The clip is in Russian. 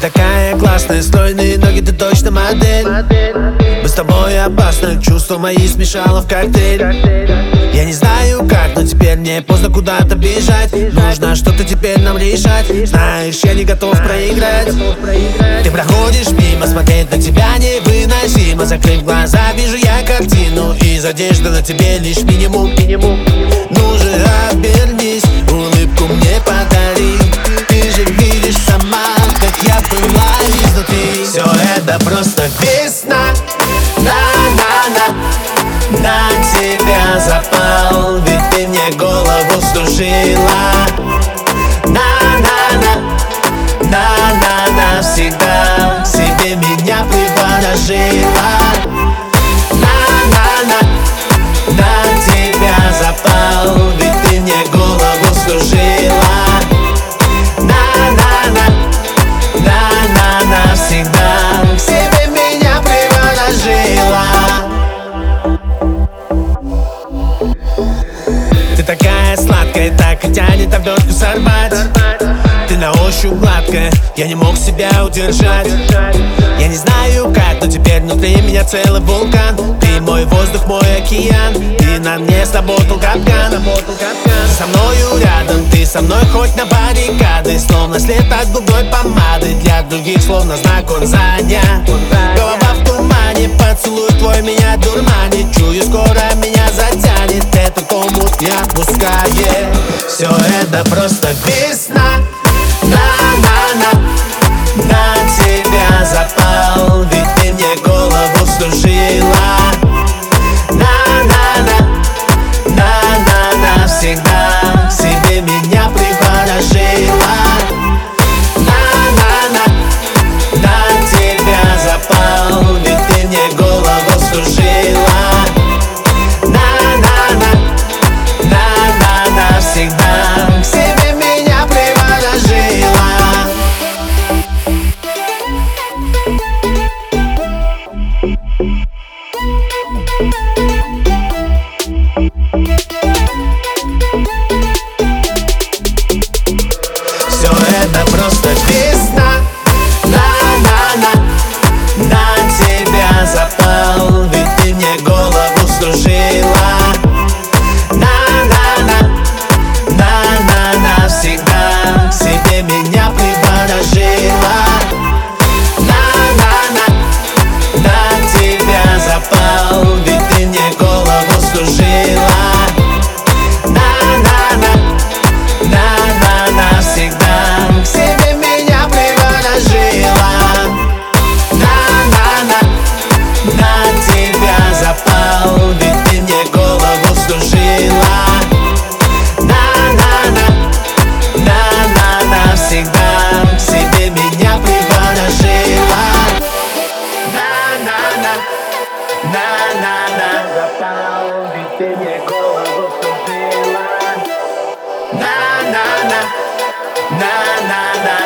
такая классная, стройные ноги, ты точно модель. Мы с тобой опасны, чувства мои смешала в коктейль. Я не знаю как, но теперь мне поздно куда-то бежать. Нужно что-то теперь нам решать. Знаешь, я не готов проиграть. Ты проходишь мимо, смотреть на тебя невыносимо. Закрыв глаза, вижу я картину. Из одежды на тебе лишь минимум. Ну же, обернись, улыбку мне подари. Ты же видишь сама, как я была изнутри. Все это просто весна. На-на-на, на тебя запал, ведь ты мне голову вскружила. На-на-на, на-на-на, всегда себе меня приворожила. На-на-на, на тебя запал, ведь ты мне голову вскружила. На-на-на, на-на-на, всегда к себе меня приворожила. Ты такая сладкая, так и тянет обертку сорвать. Ты на ощупь гладкая, я не мог себя удержать. Я не знаю как, но теперь внутри меня целый вулкан. Ты мой воздух, мой океан. Ты на мне сработал капкан. Ты со мною рядом, ты со мной хоть на баррикады. Словно след от губной помады, для других словно знак он занят. Голова в тумане, поцелуй твой меня дурманит. Чую, скоро меня затянет этот омут, не отпускает. Все это просто весна. На-на-на, на тебя запал, ведь ты мне голову вскружила. На-на-на, на-на-на, всегда к себе меня приворожила. На-на-на, на тебя запал, ведь ты мне голову вскружила. На-на-на, на-на-на, всегда к себе меня приворожила. Все это просто весна. На-на-на, на тебя запал, ведь ты мне голову вскружила. На-на-на, на-на-на, всегда к себе меня приворожила. На-на-на, на тебя запал, ведь ты мне голову вскружила. На-на-на, на-на-на, всегда к себе меня приворожила. На-на-на, на тебя запал, ведь ты мне голову вскружила. На-на-на, на-на-на, всегда к себе меня приворожила. На-на-на, на-на-на, запал, ведь ты мне голову вскружила. На-на-на, на-на-на.